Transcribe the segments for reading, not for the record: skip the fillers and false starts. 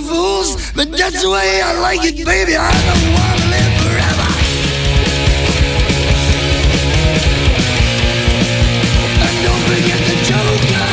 fools, but that's the way I like it, baby. I don't want to live forever. And don't forget the Joker.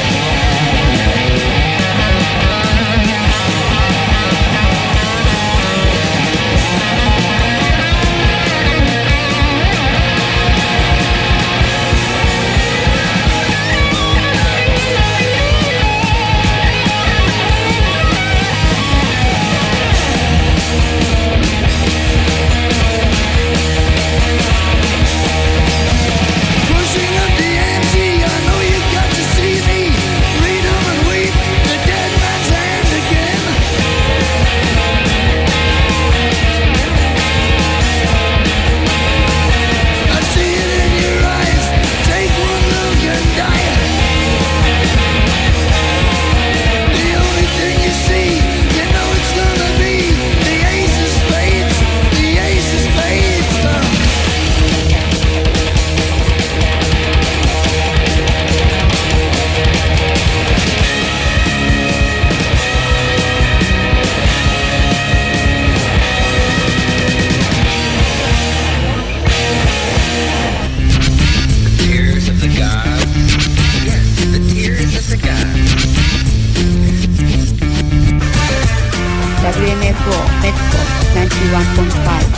WMFO Medford 91.5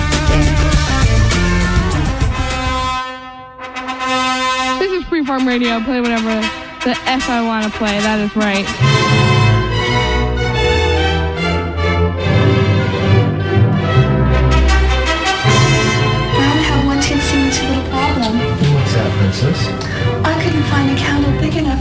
FM. This is Freeform Radio. Play whatever the F I want to play. That is right. Well, I have one teensy little problem. What's that, princess? I couldn't find a candle big enough.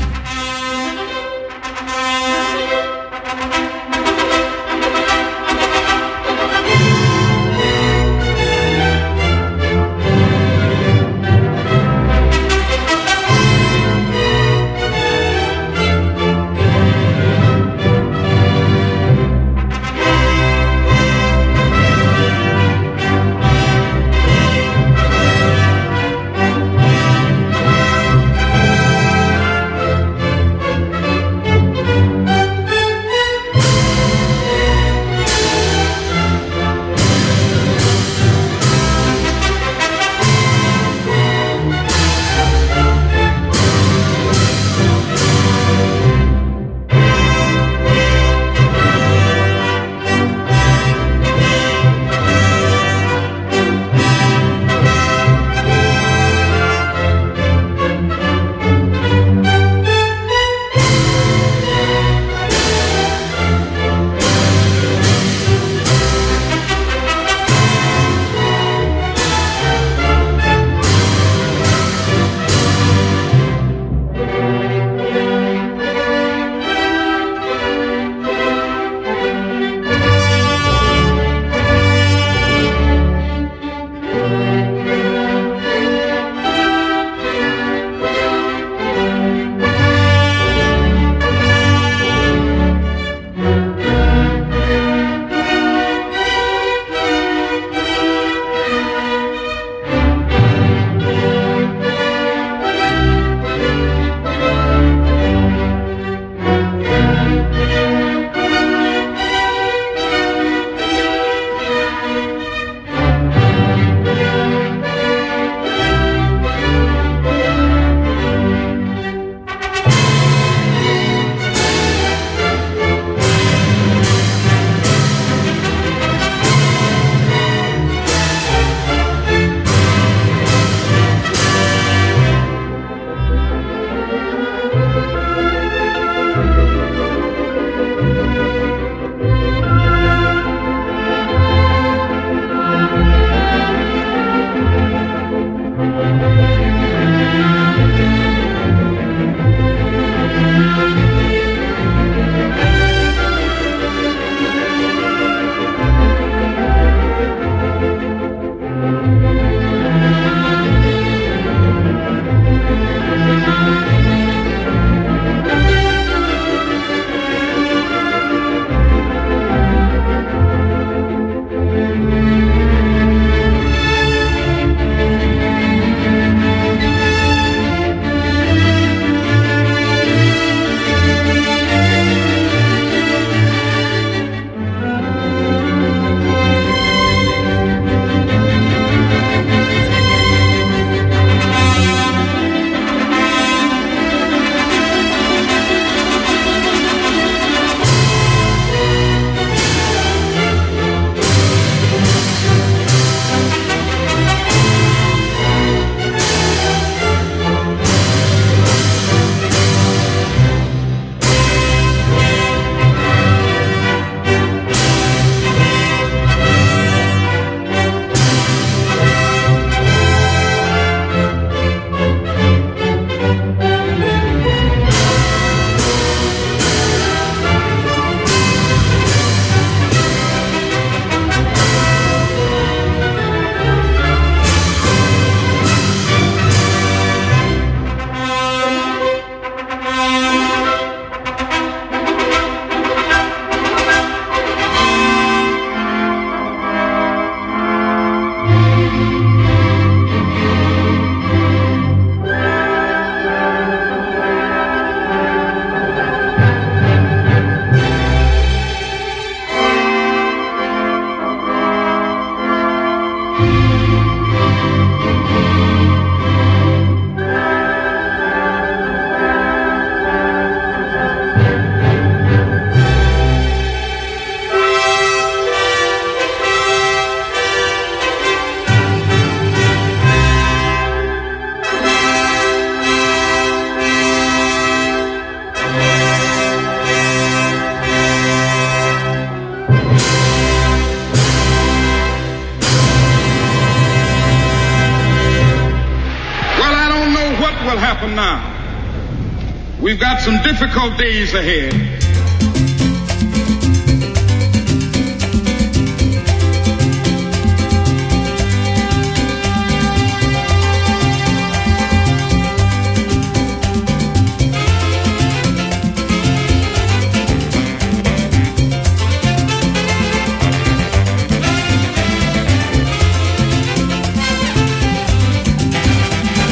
some difficult days ahead.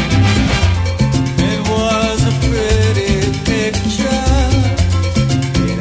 It was a pretty picture.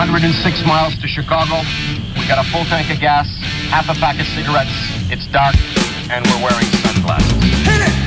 106 miles to Chicago. We got a full tank of gas, half a pack of cigarettes. It's dark, and we're wearing sunglasses. Hit it!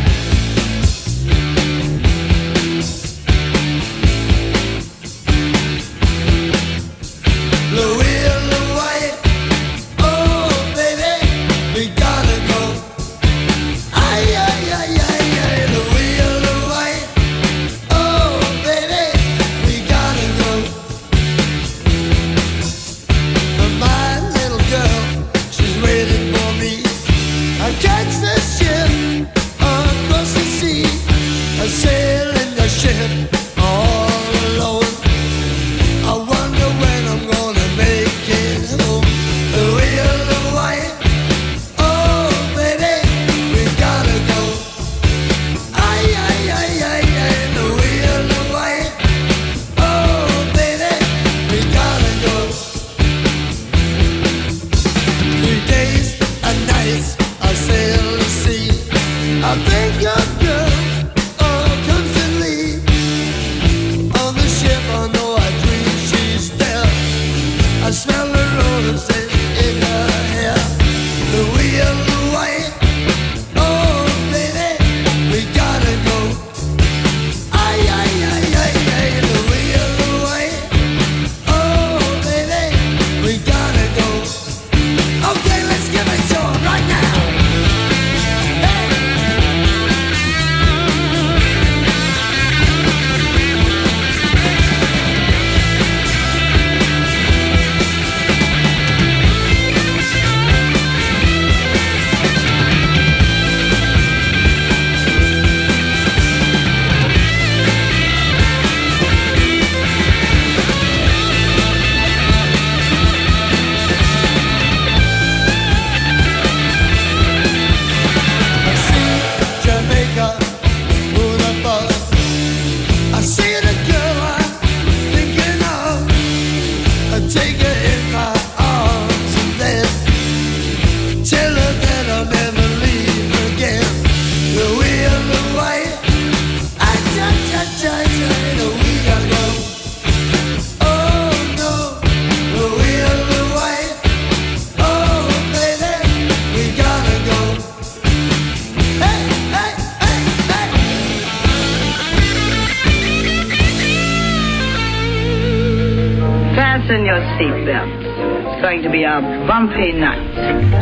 Fasten your seatbelts. It's going to be a bumpy night.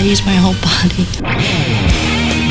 use my whole body.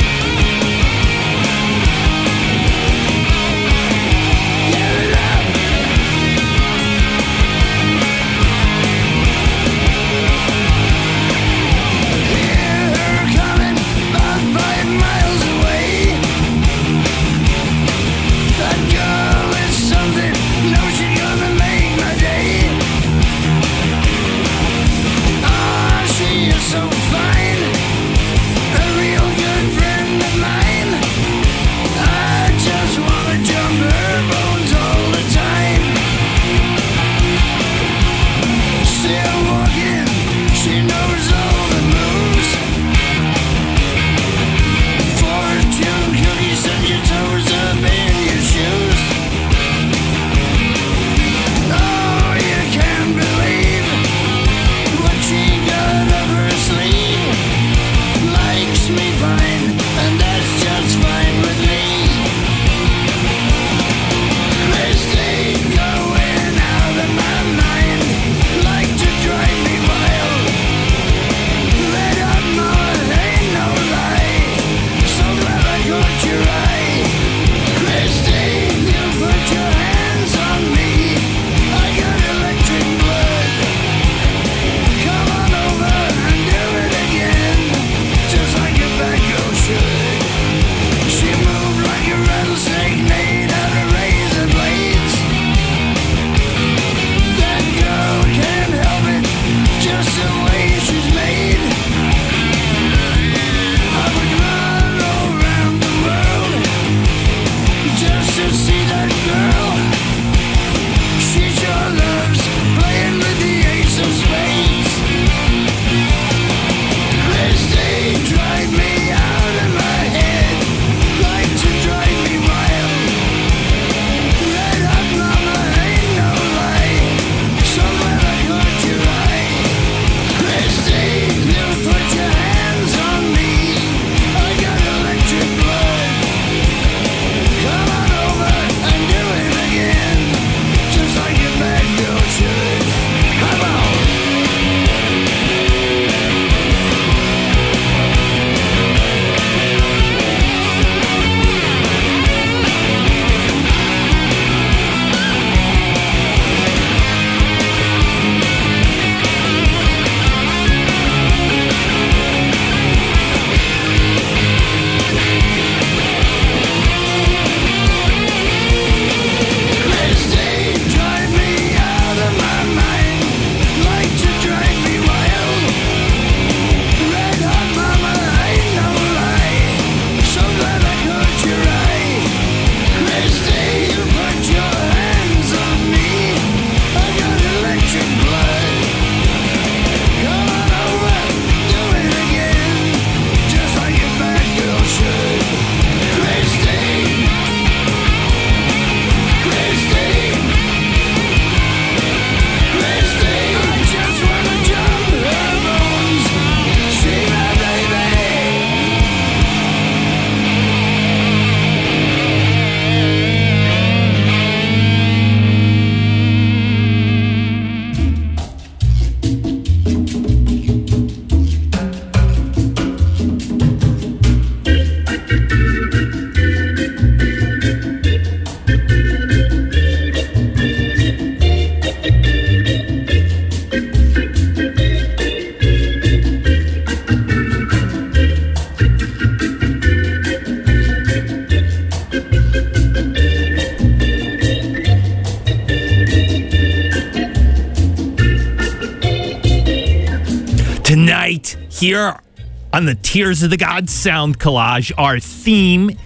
Tonight, here on the Tears of the Gods Sound Collage, our theme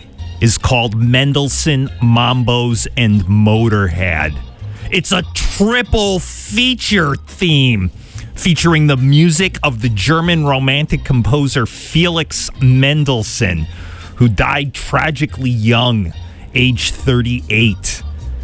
is called Mendelssohn, Mambos, and Motorhead. It's a triple feature theme featuring the music of the German Romantic composer Felix Mendelssohn, who died tragically young, age 38,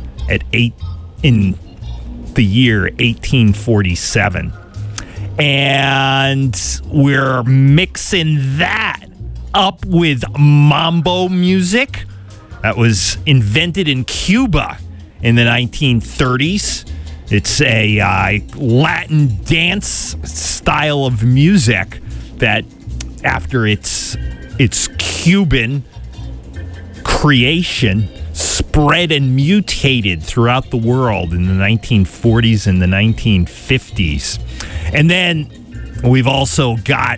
in the year 1847. And we're mixing that up with mambo music that was invented in Cuba in the 1930s. It's a Latin dance style of music that after its Cuban creation spread and mutated throughout the world in the 1940s and the 1950s. And then we've also got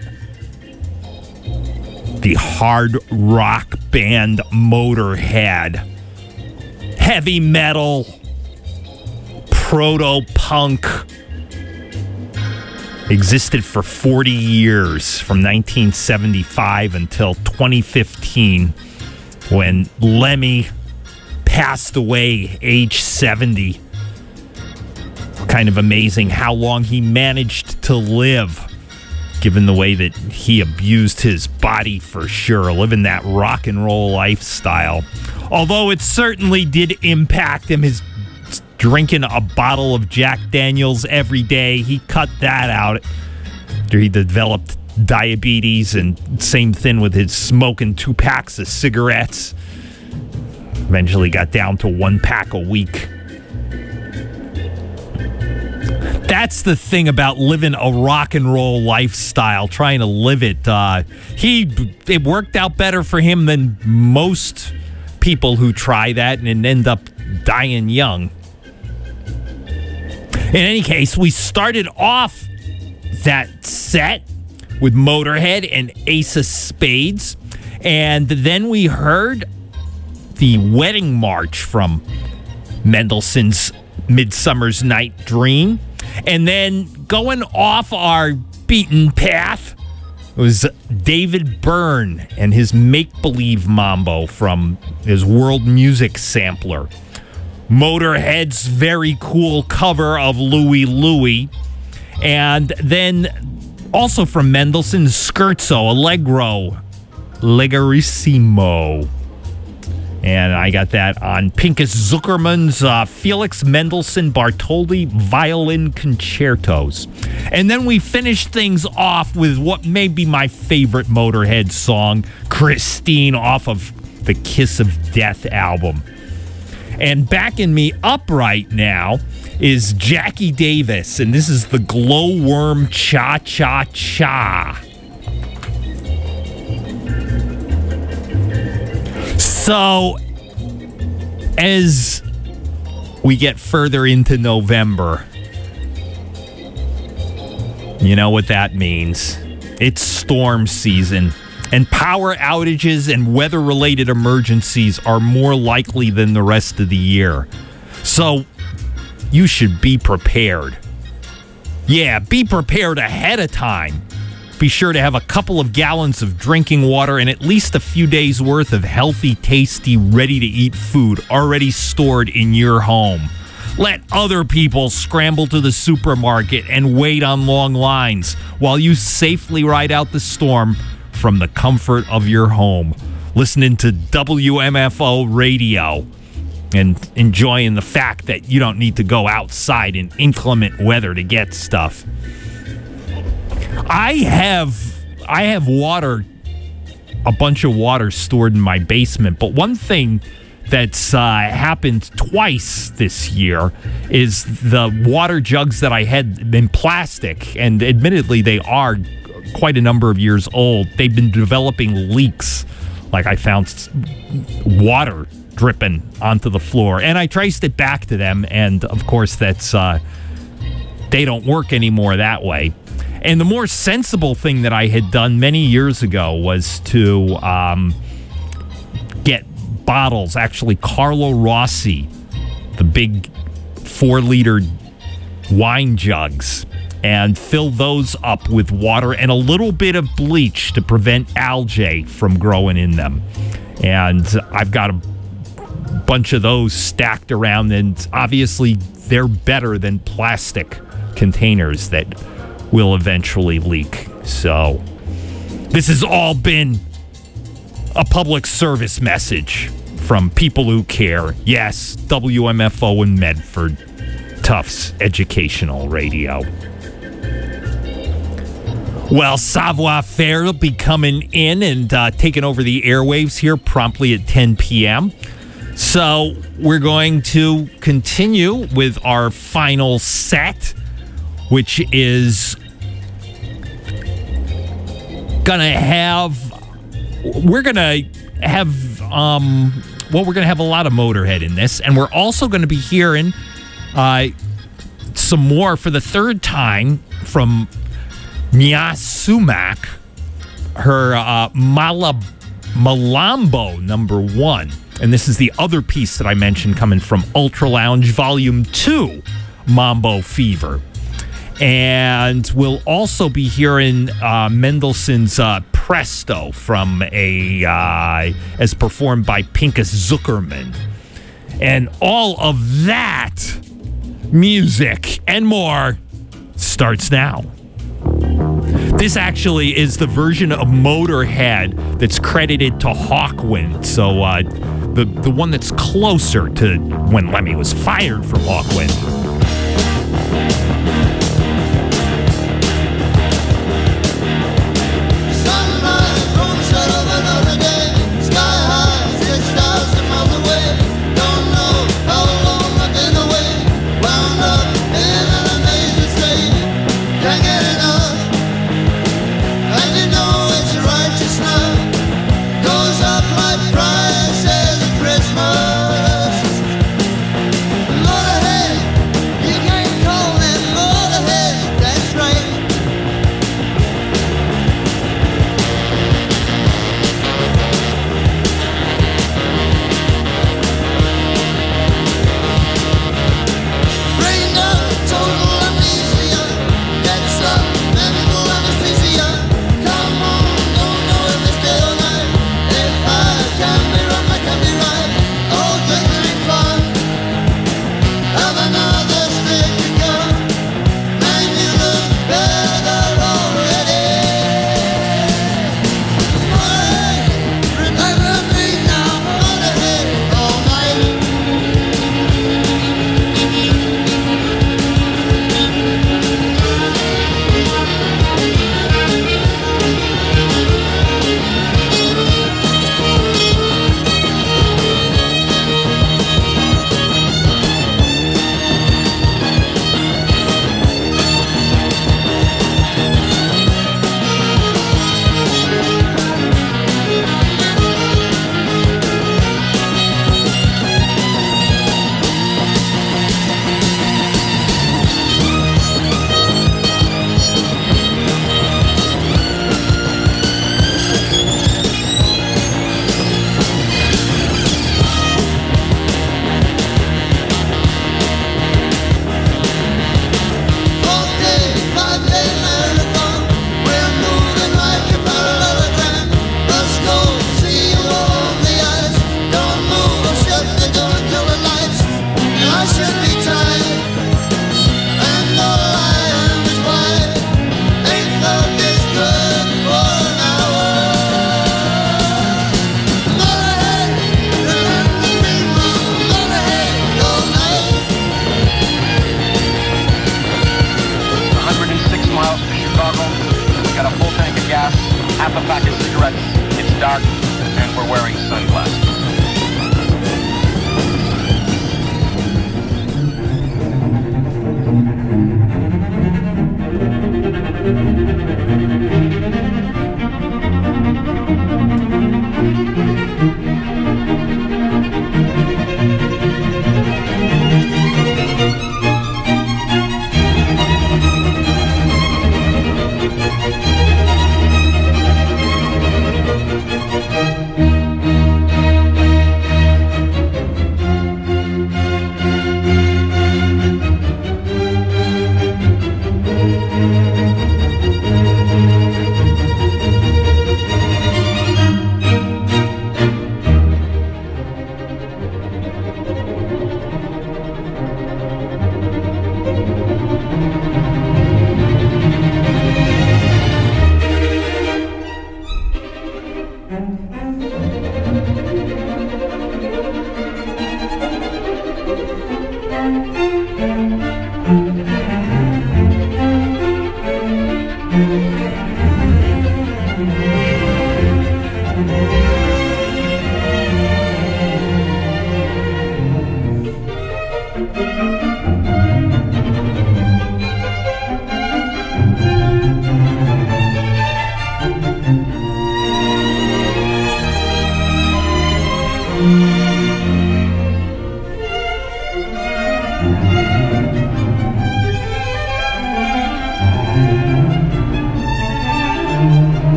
the hard rock band Motorhead. Heavy metal, proto-punk, existed for 40 years from 1975 until 2015 when Lemmy passed away age 70. Kind of amazing how long he managed to live, given the way that he abused his body for sure, living that rock and roll lifestyle. Although it certainly did impact him, his drinking a bottle of Jack Daniels every day, he cut that out after he developed diabetes, and same thing with his smoking 2 packs of cigarettes. Eventually got down to 1 pack a week. That's the thing about living a rock and roll lifestyle, trying to live it. It worked out better for him than most people who try that and end up dying young. In any case, we started off that set with Motorhead and Ace of Spades, and then we heard the Wedding March from Mendelssohn's Midsummer's Night Dream. And then going off our beaten path was David Byrne and his Make-Believe Mambo from his World Music Sampler. Motorhead's very cool cover of Louie Louie. And then also from Mendelssohn, Scherzo, Allegro, Leggerissimo. And I got that on Pinchas Zuckerman's Felix Mendelssohn Bartholdy Violin Concertos. And then we finished things off with what may be my favorite Motorhead song, Christine, off of the Kiss of Death album. And backing me up right now is Jackie Davis, and this is the Glowworm Cha-Cha-Cha. So, as we get further into November, you know what that means. It's storm season, and power outages and weather-related emergencies are more likely than the rest of the year. So, you should be prepared. Yeah, be prepared ahead of time. Be sure to have a couple of gallons of drinking water and at least a few days' worth of healthy, tasty, ready-to-eat food already stored in your home. Let other people scramble to the supermarket and wait on long lines while you safely ride out the storm from the comfort of your home, listening to WMFO radio and enjoying the fact that you don't need to go outside in inclement weather to get stuff. I have water, a bunch of water stored in my basement, but one thing that's happened twice this year is the water jugs that I had in plastic, and admittedly they are quite a number of years old. They've been developing leaks. Like I found water dripping onto the floor, and I traced it back to them, and of course that's they don't work anymore that way. And the more sensible thing that I had done many years ago was to get bottles, actually Carlo Rossi, the big 4-liter wine jugs, and fill those up with water and a little bit of bleach to prevent algae from growing in them. And I've got a bunch of those stacked around, and obviously they're better than plastic containers that will eventually leak. So this has all been a public service message from people who care. Yes, WMFO in Medford, Tufts Educational Radio. Well, Savoir Faire will be coming in and taking over the airwaves here promptly at 10 p.m. So we're going to continue with our final set, which is we're gonna have a lot of Motorhead in this, and we're also going to be hearing some more for the third time from Mia Sumac, her Malambo #1. And this is the other piece that I mentioned coming from Ultra Lounge Volume 2, Mambo Fever. And we'll also be hearing Mendelssohn's Presto from as performed by Pinkas Zuckerman. And all of that music and more starts now. This actually is the version of Motorhead that's credited to Hawkwind. So the one that's closer to when Lemmy was fired from Hawkwind. half a pack of cigarettes, it's dark, and we're wearing sunglasses.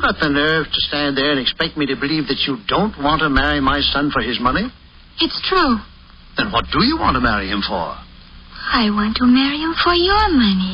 got the nerve to stand there and expect me to believe that you don't want to marry my son for his money? It's true. Then what do you want to marry him for? I want to marry him for your money.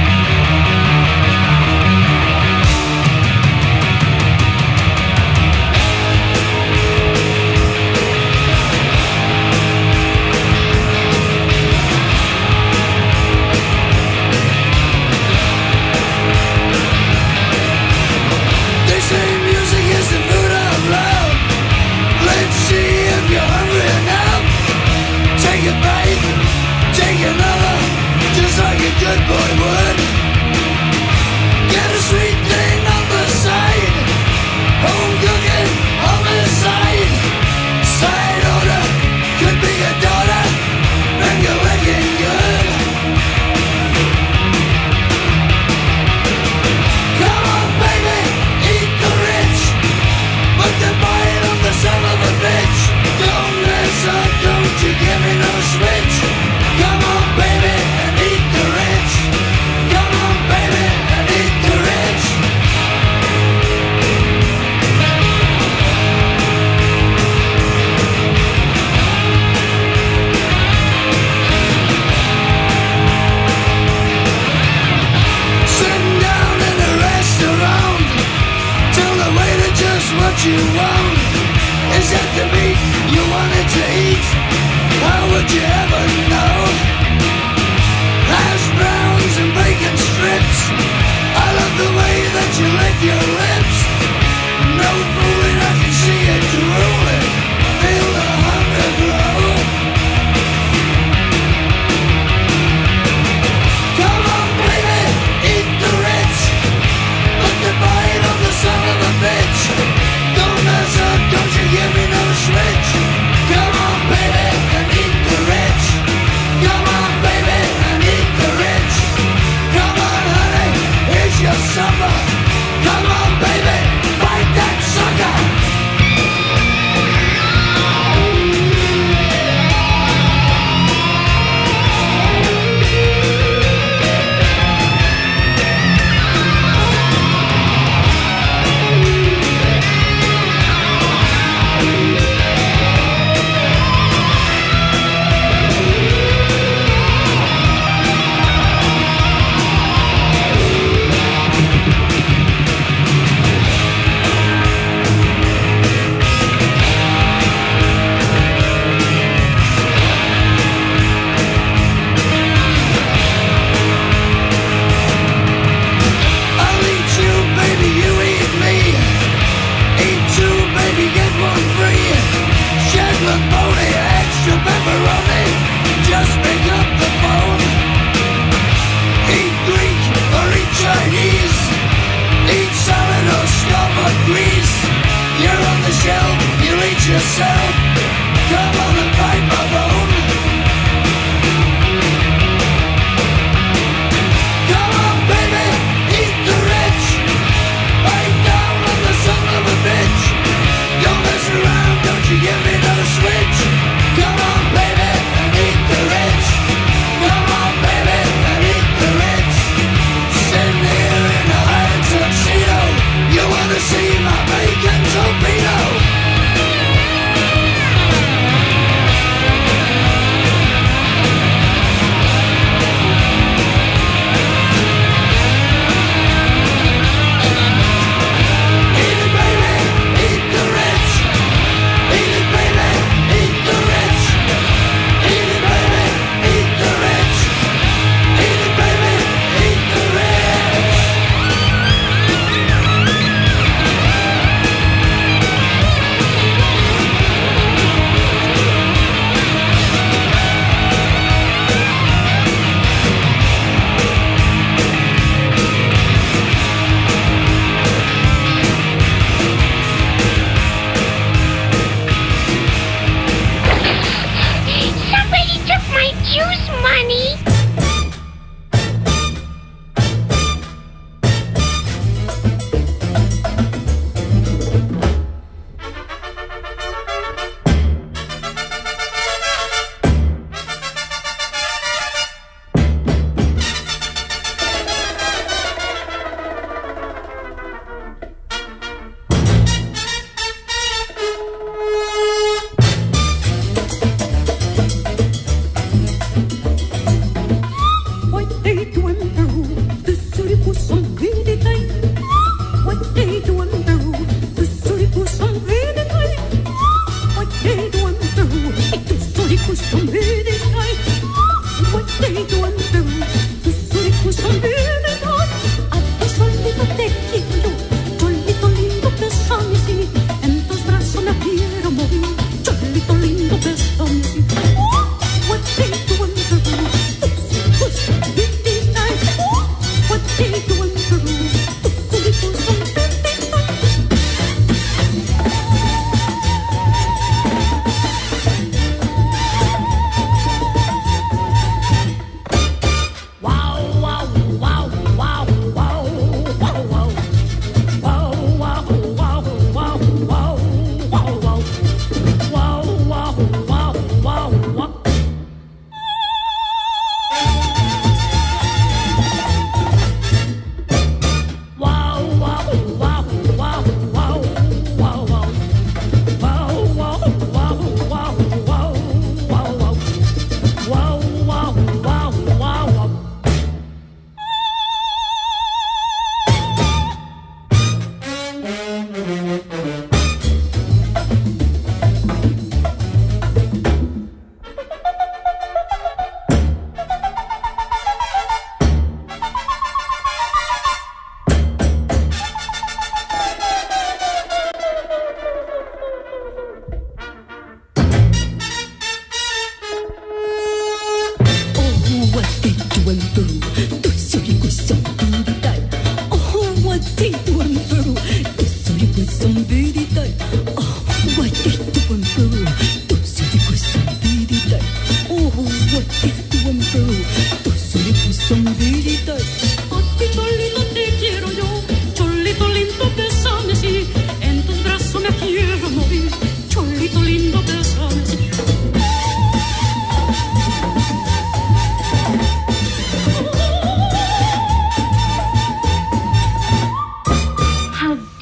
They say music is the food of love. Let's see if you're hungry enough. Take a bite, take another, just like a good boy would. Get a sweet thing on the side. Home cooking, homicide. Side order, could be a daughter. And you're looking good. Come on, baby, eat the rich. Put the bite on the son of a bitch. Don't mess up, don't you give me no switch. Come on, baby, and eat the rich. Come on, baby, and eat the rich. Sitting down in a restaurant, tell the waiter just what you want. Is that the meat you wanted to eat? How would you ever know? Hash browns and bacon strips. I love the way that you lick your lips. No fooling, I can see it drooling. Feel the hunger grow. Come on, baby, eat the rich. Put the bite on the son of a bitch. Don't mess up, don't you give me no switch. Come on, baby, and eat the rich. Come on, baby, and eat the rich. Come on, honey, here's your supper. Come on, baby, fight that sucker.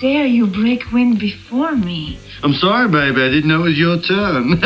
dare you break wind before me? I'm sorry, baby. I didn't know it was your turn.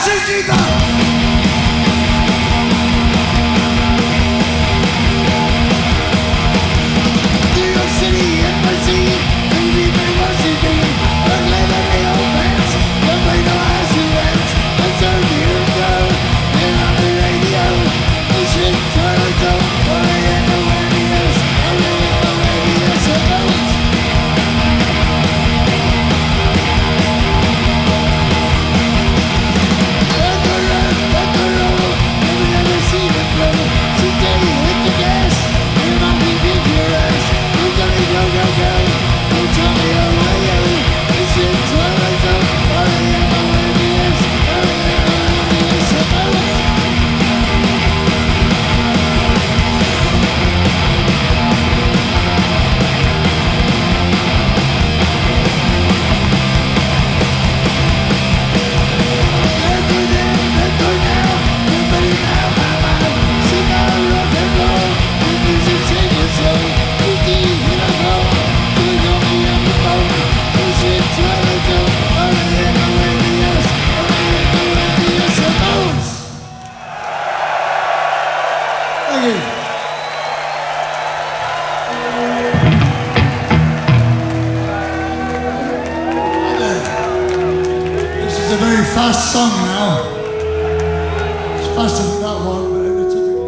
Fast song now. It's faster than that one, but in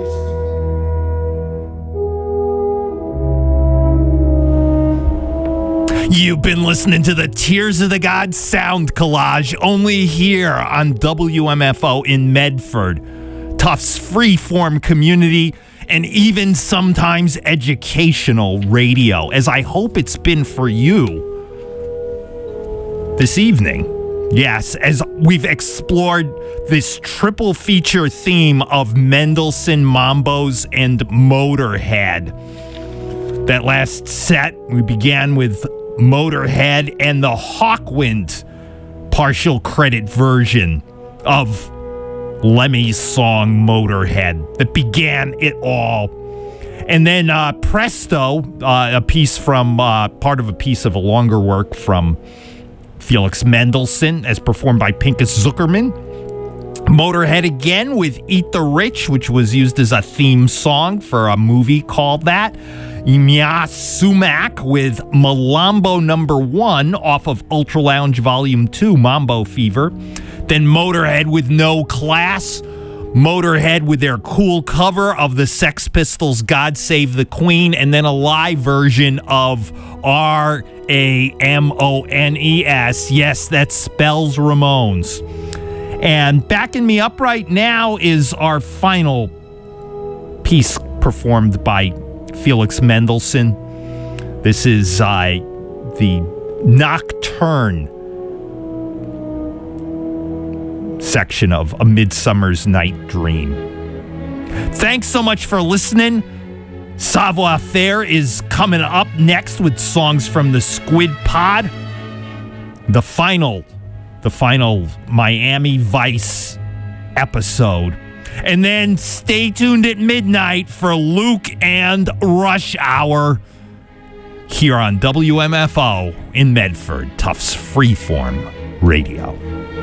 the typically. You've been listening to the Tears of the Gods sound collage only here on WMFO in Medford. Tufts freeform community and even sometimes educational radio, as I hope it's been for you this evening. Yes, as we've explored this triple feature theme of Mendelssohn, Mambos, and Motorhead. That last set, we began with Motorhead and the Hawkwind partial credit version of Lemmy's song Motorhead that began it all. And then Presto, a piece from, part of a piece of a longer work from Felix Mendelssohn, as performed by Pinchas Zuckerman. Motorhead again with Eat the Rich, which was used as a theme song for a movie called that. Mia Sumac with Malambo No. 1 off of Ultra Lounge Volume 2, Mambo Fever. Then Motorhead with No Class. Motorhead with their cool cover of the Sex Pistols' God Save the Queen, and then a live version of Ramones. Yes, that spells Ramones. And backing me up right now is our final piece performed by Felix Mendelssohn. This is the Nocturne section of A Midsummer's Night Dream. Thanks so much for listening. Savoir Faire is coming up next with songs from the Squid Pod. The final Miami Vice episode. And then stay tuned at midnight for Luke and Rush Hour here on WMFO in Medford, Tufts Freeform Radio.